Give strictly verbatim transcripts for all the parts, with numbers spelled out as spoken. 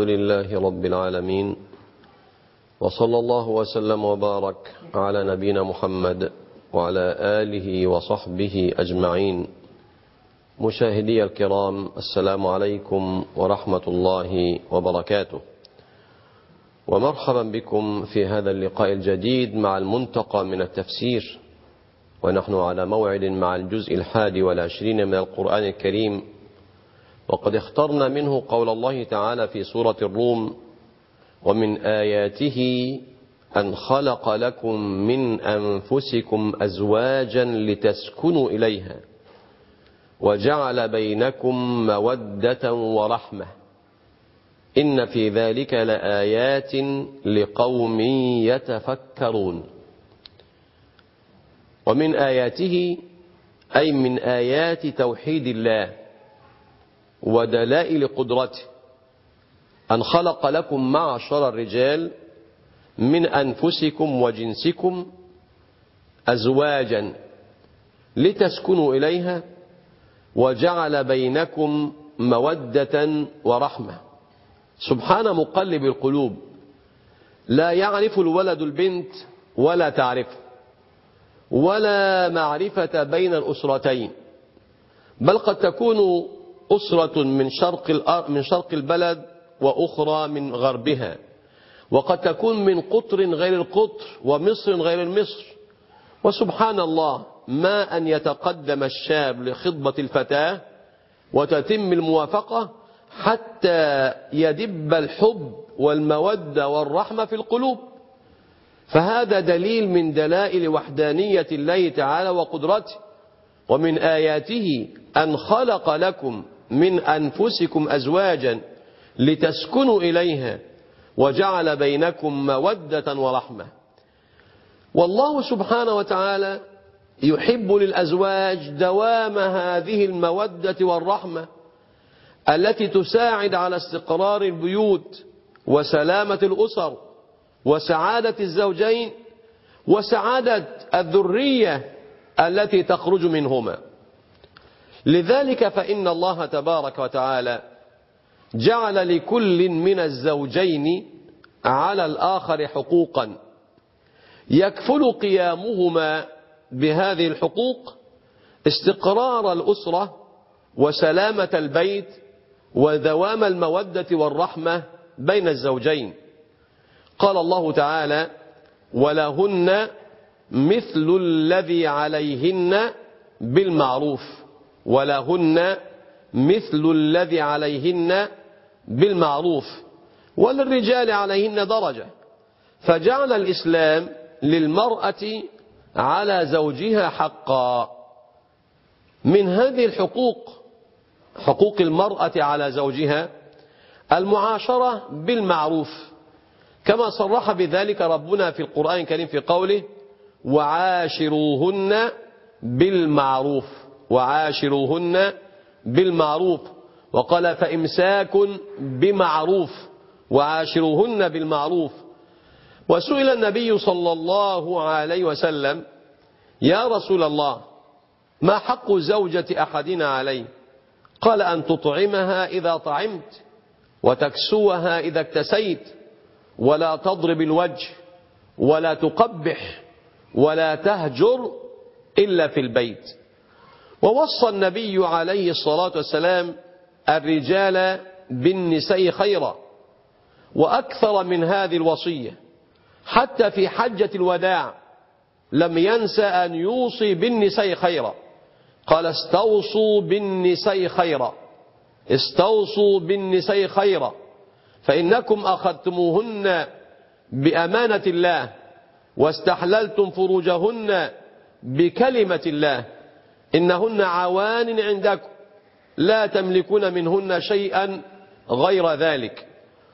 لله رب العالمين، وصلى الله وسلم وبارك على نبينا محمد وعلى آله وصحبه أجمعين. مشاهدي الكرام، السلام عليكم ورحمة الله وبركاته، ومرحبا بكم في هذا اللقاء الجديد مع المنتقى من التفسير، ونحن على موعد مع الجزء الحادي والعشرين من القرآن الكريم، وقد اخترنا منه قول الله تعالى في سورة الروم: ومن آياته أن خلق لكم من أنفسكم أزواجا لتسكنوا إليها وجعل بينكم مودة ورحمة إن في ذلك لآيات لقوم يتفكرون. ومن آياته أي من آيات توحيد الله ودلائل قدرته أن خلق لكم معشر الرجال من أنفسكم وجنسكم أزواجا لتسكنوا إليها وجعل بينكم مودة ورحمة. سبحان مقلب القلوب، لا يعرف الولد البنت ولا تعرفه، ولا معرفة بين الأسرتين، بل قد تكون أسرة من شرق من شرق البلد وأخرى من غربها، وقد تكون من قطر غير القطر ومصر غير المصر. وسبحان الله، ما أن يتقدم الشاب لخطبة الفتاة وتتم الموافقة حتى يدب الحب والمودة والرحمة في القلوب. فهذا دليل من دلائل وحدانية الله تعالى وقدرته. ومن آياته أن خلق لكم من أنفسكم أزواجا لتسكنوا إليها وجعل بينكم مودة ورحمة. والله سبحانه وتعالى يحب للأزواج دوام هذه المودة والرحمة التي تساعد على استقرار البيوت وسلامة الأسر وسعادة الزوجين وسعادة الذرية التي تخرج منهما. لذلك فإن الله تبارك وتعالى جعل لكل من الزوجين على الآخر حقوقا يكفل قيامهما بهذه الحقوق استقرار الأسرة وسلامة البيت ودوام المودة والرحمة بين الزوجين. قال الله تعالى: ولهن مثل الذي عليهن بالمعروف ولهن مثل الذي عليهن بالمعروف وللرجال عليهن درجة. فجعل الإسلام للمرأة على زوجها حقا. من هذه الحقوق، حقوق المرأة على زوجها، المعاشرة بالمعروف، كما صرح بذلك ربنا في القرآن الكريم في قوله: وعاشروهن بالمعروف وعاشروهن بالمعروف. وقال: فإمساك بمعروف وعاشروهن بالمعروف. وسئل النبي صلى الله عليه وسلم: يا رسول الله، ما حق زوجة أحدنا عليه؟ قال: أن تطعمها إذا طعمت وتكسوها إذا اكتسيت ولا تضرب الوجه ولا تقبح ولا تهجر إلا في البيت. ووصى النبي عليه الصلاة والسلام الرجال بالنساء خيرا، وأكثر من هذه الوصية، حتى في حجة الوداع لم ينس أن يوصي بالنساء خيرا. قال: استوصوا بالنساء خيرا استوصوا بالنساء خيرا فإنكم أخذتموهن بأمانة الله واستحللتم فروجهن بكلمة الله، إنهن عوان عندكم لا تملكون منهن شيئا غير ذلك.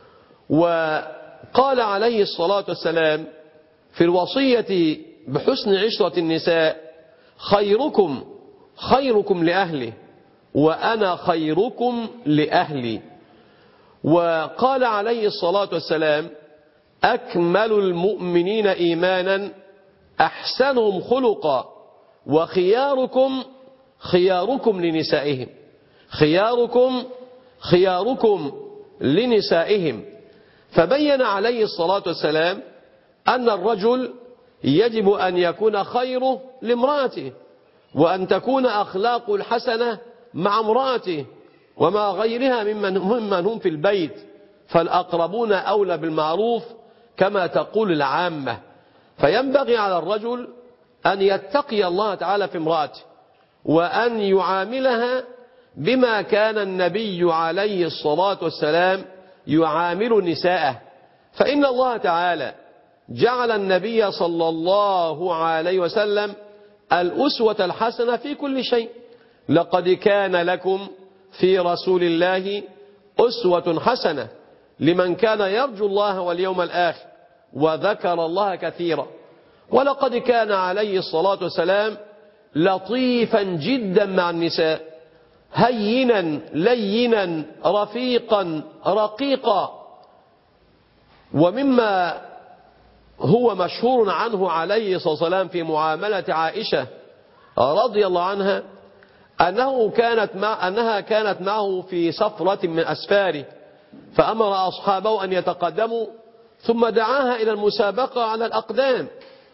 وقال عليه الصلاة والسلام في الوصية بحسن عشرة النساء: خيركم خيركم لأهله وأنا خيركم لأهلي. وقال عليه الصلاة والسلام: أكمل المؤمنين إيمانا أحسنهم خلقا وخياركم خياركم لنسائهم. خياركم خياركم لنسائهم. فبين عليه الصلاة والسلام أن الرجل يجب أن يكون خيره لامرأته، وأن تكون أخلاق الحسنة مع امرأته ومع غيرها ممن, ممن هم في البيت، فالأقربون أولى بالمعروف كما تقول العامة. فينبغي على الرجل أن يتقي الله تعالى في امرأته، وأن يعاملها بما كان النبي عليه الصلاة والسلام يعامل نساءه. فإن الله تعالى جعل النبي صلى الله عليه وسلم الأسوة الحسنة في كل شيء. لقد كان لكم في رسول الله أسوة حسنة لمن كان يرجو الله واليوم الآخر وذكر الله كثيرا. ولقد كان عليه الصلاة والسلام لطيفا جدا مع النساء، هينا لينا رفيقا رقيقا. ومما هو مشهور عنه عليه الصلاة والسلام في معاملة عائشة رضي الله عنها أنه كانت مع أنها كانت معه في سفرة من أسفاره، فأمر أصحابه أن يتقدموا ثم دعاها إلى المسابقة على الأقدام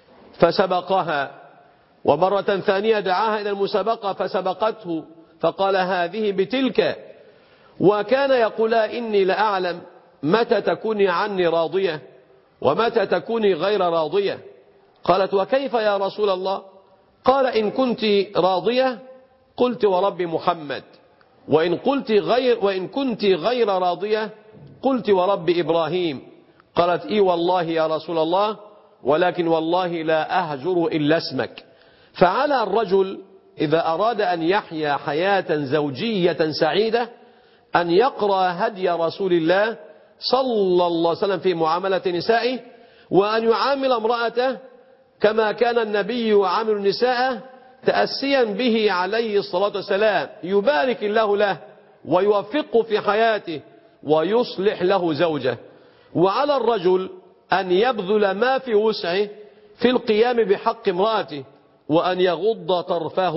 فسبقها، ومرة ثانية دعاها إلى المسابقة فسبقته فقال هذه بتلك. وكان يقول إني لأعلم متى تكوني عني راضية ومتى تكوني غير راضية. قالت وكيف يا رسول الله؟ قال إن كنت راضية قلت ورب محمد، وإن قلت غير وإن كنت غير راضية قلت ورب إبراهيم. قالت إي والله يا رسول الله، ولكن والله لا أهجر إلا اسمك. فعلى الرجل إذا أراد أن يحيا حياة زوجية سعيدة أن يقرأ هدي رسول الله صلى الله عليه وسلم في معاملة نسائه، وأن يعامل امرأته كما كان النبي يعامل نساءه تأسيا به عليه الصلاة والسلام، يبارك الله له ويوفقه في حياته ويصلح له زوجه. وعلى الرجل أن يبذل ما في وسعه في القيام بحق امرأته، وأن يغض طرفه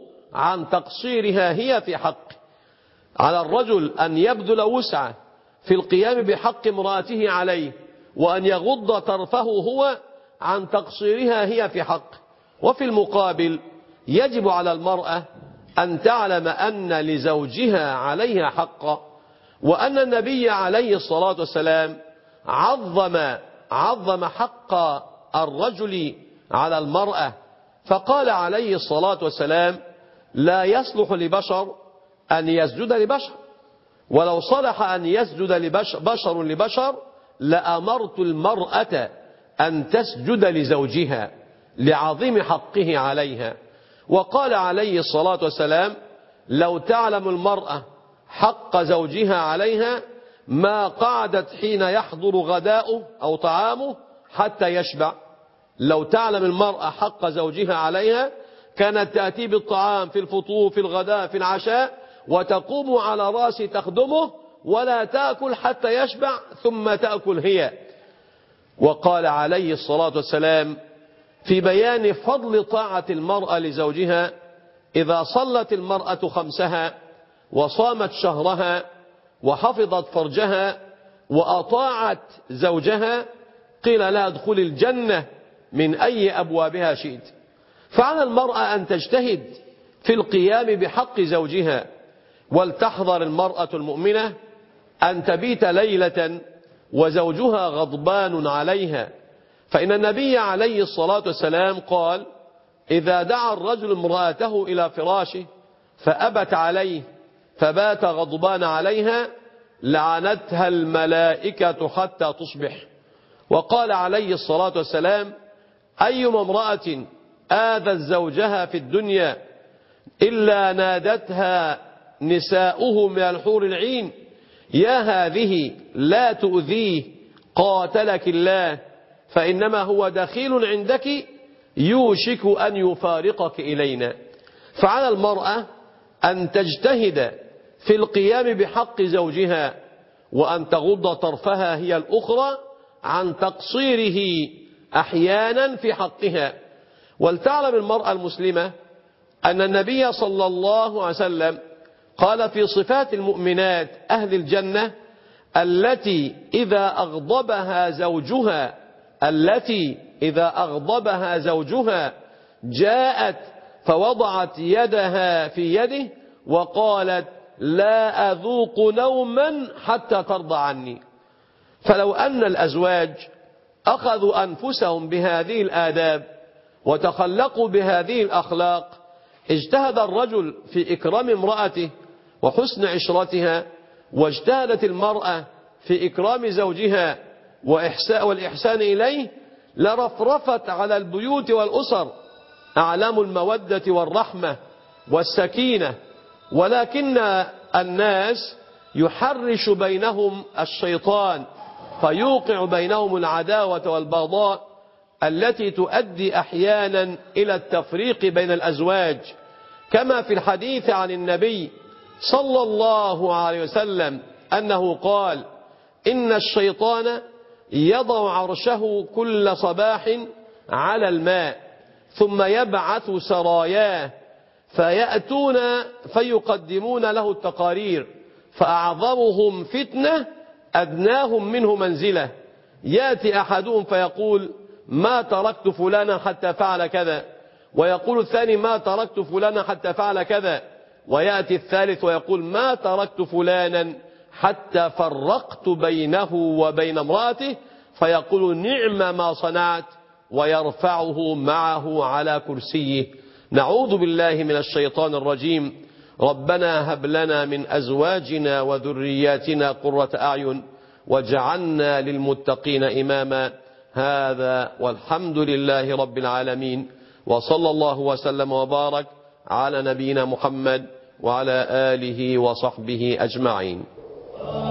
عن تقصيرها هي في حقه. على الرجل أن يبذل وسعه في القيام بحق امرأته عليه، وأن يغض طرفه هو عن تقصيرها هي في حقه. وفي المقابل يجب على المرأة أن تعلم أن لزوجها عليها حقا، وأن النبي عليه الصلاة والسلام عظم عظم حق الرجل على المرأة، فقال عليه الصلاة والسلام لا يصلح لبشر أن يسجد لبشر، ولو صلح أن يسجد لبشر بشر لبشر لأمرت المرأة أن تسجد لزوجها لعظيم حقه عليها. وقال عليه الصلاة والسلام لو تعلم المرأة حق زوجها عليها ما قعدت حين يحضر غداؤه أو طعامه حتى يشبع. لو تعلم المرأة حق زوجها عليها كانت تأتي بالطعام في الفطور في الغداء في العشاء وتقوم على رأس تخدمه ولا تأكل حتى يشبع ثم تأكل هي. وقال عليه الصلاة والسلام في بيان فضل طاعة المرأة لزوجها إذا صلت المرأة خمسها وصامت شهرها وحفظت فرجها وأطاعت زوجها قيل لها ادخل الجنة من أي أبوابها شئت. فعلى المرأة أن تجتهد في القيام بحق زوجها، ولتحذر المرأة المؤمنة أن تبيت ليلة وزوجها غضبان عليها، فإن النبي عليه الصلاة والسلام قال إذا دعا الرجل امرأته إلى فراشه فأبت عليه فبات غضبان عليها لعنتها الملائكة حتى تصبح. وقال عليه الصلاة والسلام أيما امرأة آذت زوجها في الدنيا إلا نادتها نساؤه من الحور العين يا هذه لا تؤذيه قاتلك الله فإنما هو دخيل عندك يوشك أن يفارقك إلينا. فعلى المرأة أن تجتهد في القيام بحق زوجها، وأن تغض طرفها هي الأخرى عن تقصيره أحيانا في حقها. ولتعلم المرأة المسلمة أن النبي صلى الله عليه وسلم قال في صفات المؤمنات أهل الجنة التي إذا أغضبها زوجها التي إذا أغضبها زوجها جاءت فوضعت يدها في يده وقالت لا أذوق نوما حتى ترضى عني. فلو أن الأزواج أخذوا أنفسهم بهذه الآداب وتخلقوا بهذه الأخلاق، اجتهد الرجل في إكرام امرأته وحسن عشرتها، واجتهدت المرأة في إكرام زوجها والإحسان إليه، لرفرفت على البيوت والأسر أعلام المودة والرحمة والسكينة. ولكن الناس يحرش بينهم الشيطان فيوقع بينهم العداوة والبغضاء التي تؤدي أحيانا إلى التفريق بين الأزواج، كما في الحديث عن النبي صلى الله عليه وسلم أنه قال إن الشيطان يضع عرشه كل صباح على الماء ثم يبعث سراياه فيأتون فيقدمون له التقارير، فأعظمهم فتنة أدناهم منه منزلة. يأتي أحدهم فيقول ما تركت فلانا حتى فعل كذا، ويقول الثاني ما تركت فلانا حتى فعل كذا، ويأتي الثالث ويقول ما تركت فلانا حتى فرقت بينه وبين امرأته، فيقول نعم ما صنعت، ويرفعه معه على كرسيه. نعوذ بالله من الشيطان الرجيم. ربنا هب لنا من أزواجنا وذرياتنا قرة أعين واجعلنا للمتقين إماما. هذا والحمد لله رب العالمين، وصلى الله وسلم وبارك على نبينا محمد وعلى آله وصحبه أجمعين.